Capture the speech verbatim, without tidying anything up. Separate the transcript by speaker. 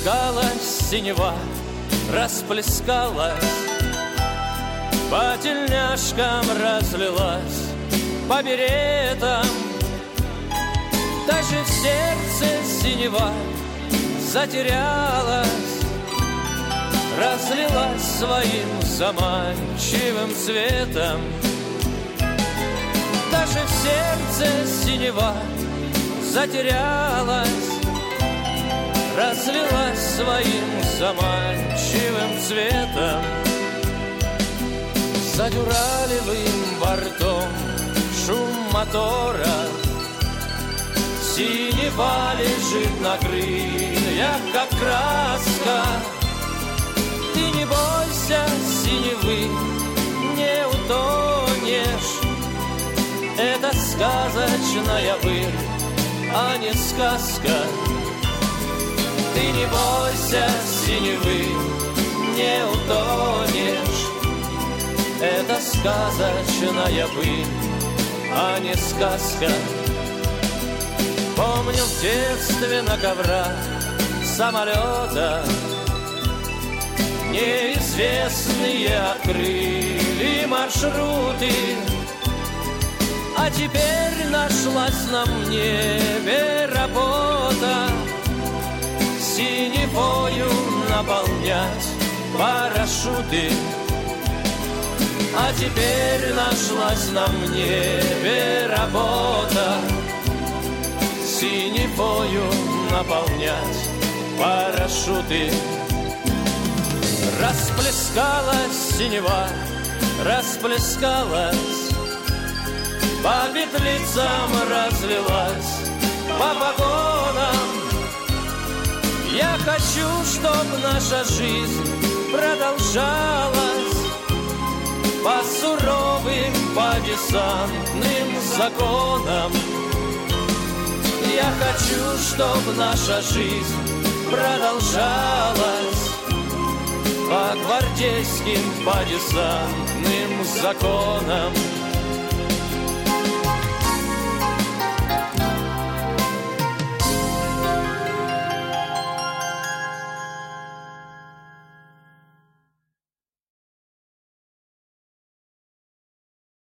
Speaker 1: Расплескалась синева, расплескалась, по тельняшкам разлилась, по беретам. Даже в сердце синева затерялась, разлилась своим заманчивым цветом. Даже в сердце синева затерялась, разлилась своим заманчивым цветом. За дюралевым бортом шум мотора, синева лежит на крыльях, как краска. Ты не бойся синевы, не утонешь. Это сказочная быль, а не сказка. Ты не бойся синевы, не утонешь. Это сказочная быль, а не сказка. Помню в детстве на коврах самолета неизвестные открыли маршруты. А теперь нашлась на небе работа синевою наполнять парашюты. А теперь нашлась на небе работа синевою наполнять парашюты. Расплескалась синева, расплескалась, по петлицам разлилась, по погонам. Я хочу, чтоб наша жизнь продолжалась по суровым, по десантным законам. Я хочу, чтоб наша жизнь продолжалась по гвардейским, по десантным законам.